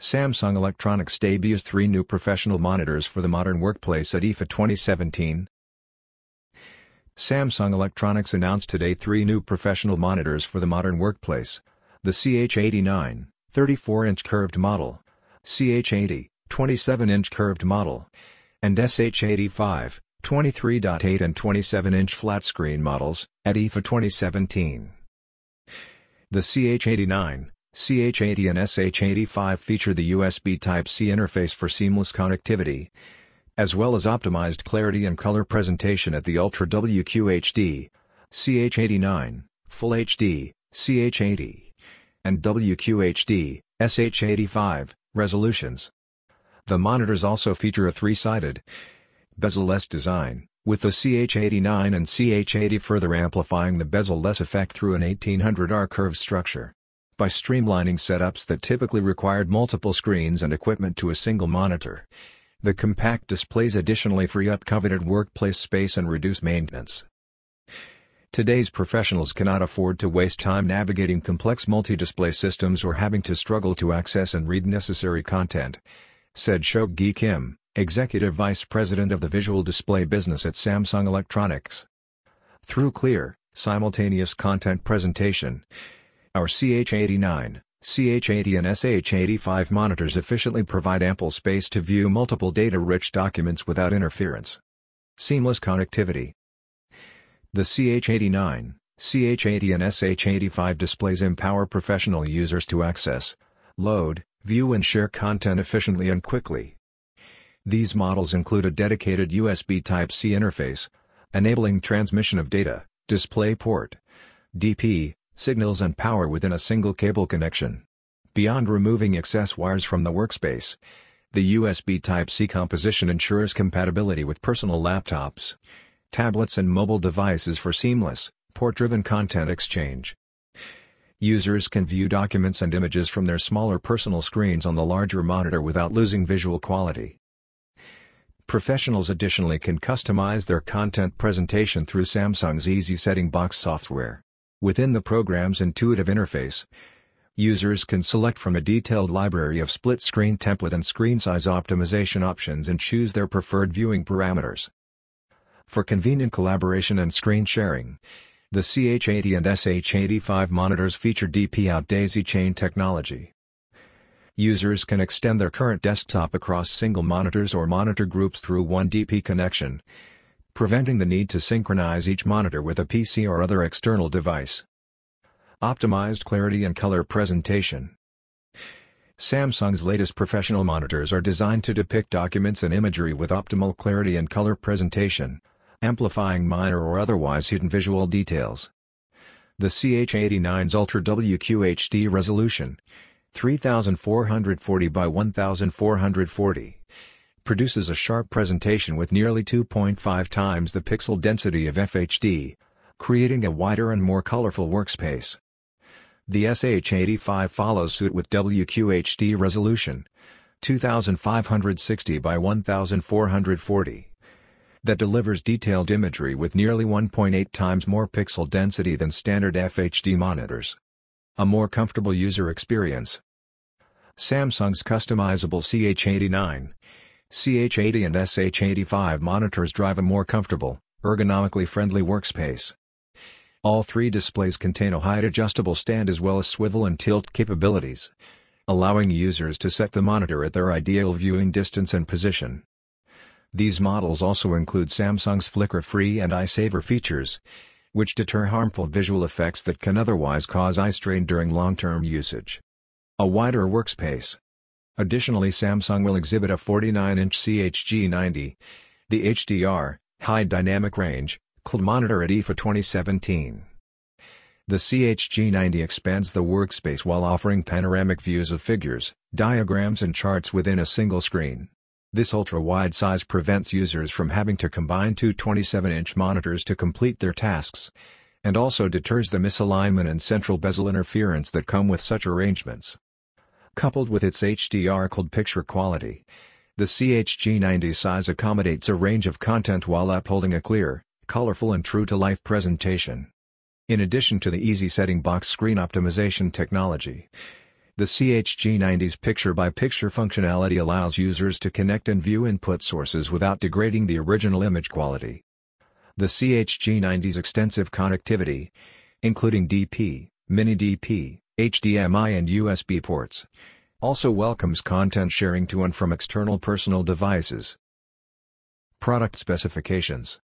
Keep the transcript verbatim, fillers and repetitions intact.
Samsung Electronics debuts three new professional monitors for the modern workplace at I F A twenty seventeen. Samsung Electronics announced today three new professional monitors for the modern workplace: the C H eighty-nine, thirty-four inch curved model, C H eighty, twenty-seven inch curved model, and S H eighty-five, twenty-three point eight and twenty-seven inch flat-screen models, at I F A twenty seventeen. The C H eighty-nine, C H eighty and S H eighty-five feature the U S B Type-C interface for seamless connectivity, as well as optimized clarity and color presentation at the Ultra W Q H D, C H eighty-nine, Full H D, C H eighty, and W Q H D, S H eighty-five, resolutions. The monitors also feature a three-sided, bezel-less design, with the C H eighty-nine and C H eighty further amplifying the bezel-less effect through an eighteen hundred R curved structure. By streamlining setups that typically required multiple screens and equipment to a single monitor, the compact displays additionally free up coveted workplace space and reduce maintenance. Today's professionals cannot afford to waste time navigating complex multi-display systems or having to struggle to access and read necessary content, said Seok-gi Kim, Executive Vice President of the Visual Display Business at Samsung Electronics. Through clear, simultaneous content presentation, our C H eighty-nine, C H eighty and S H eighty-five monitors efficiently provide ample space to view multiple data-rich documents without interference. Seamless connectivity. The C H eighty-nine, C H eighty and S H eighty-five displays empower professional users to access, load, view and share content efficiently and quickly. These models include a dedicated U S B Type-C interface, enabling transmission of data, DisplayPort, D P, signals and power within a single cable connection. Beyond removing excess wires from the workspace, the U S B Type-C composition ensures compatibility with personal laptops, tablets and mobile devices for seamless, port-driven content exchange. Users can view documents and images from their smaller personal screens on the larger monitor without losing visual quality. Professionals additionally can customize their content presentation through Samsung's Easy Setting Box software. Within the program's intuitive interface, users can select from a detailed library of split-screen template and screen size optimization options and choose their preferred viewing parameters. For convenient collaboration and screen sharing, the C H eighty and S H eighty-five monitors feature D P-out daisy chain technology. Users can extend their current desktop across single monitors or monitor groups through one D P connection, preventing the need to synchronize each monitor with a P C or other external device. Optimized clarity and color presentation. Samsung's latest professional monitors are designed to depict documents and imagery with optimal clarity and color presentation, amplifying minor or otherwise hidden visual details. The C H eighty-nine's Ultra W Q H D resolution, three thousand four hundred forty by one thousand four hundred forty, produces a sharp presentation with nearly two point five times the pixel density of F H D, creating a wider and more colorful workspace. The S H eighty-five follows suit with W Q H D resolution, two thousand five hundred sixty by one thousand four hundred forty, that delivers detailed imagery with nearly one point eight times more pixel density than standard F H D monitors. A more comfortable user experience. Samsung's customizable C H eighty-nine, C H eighty and S H eighty-five monitors drive a more comfortable, ergonomically friendly workspace. All three displays contain a height-adjustable stand as well as swivel and tilt capabilities, allowing users to set the monitor at their ideal viewing distance and position. These models also include Samsung's flicker-free and eye saver features, which deter harmful visual effects that can otherwise cause eye strain during long-term usage. A wider workspace. Additionally, Samsung will exhibit a forty-nine inch C H G ninety, the H D R, High Dynamic Range, C L D monitor at I F A twenty seventeen. The C H G ninety expands the workspace while offering panoramic views of figures, diagrams and charts within a single screen. This ultra-wide size prevents users from having to combine two twenty-seven inch monitors to complete their tasks, and also deters the misalignment and central bezel interference that come with such arrangements. Coupled with its H D R C L D picture quality, the C H G ninety size accommodates a range of content while upholding a clear, colorful and true-to-life presentation. In addition to the Easy Setting Box screen optimization technology, The C H G ninety's picture-by-picture functionality allows users to connect and view input sources without degrading the original image quality. The C H G ninety's extensive connectivity, including D P, Mini D P, H D M I and U S B ports, also welcomes content sharing to and from external personal devices. Product specifications.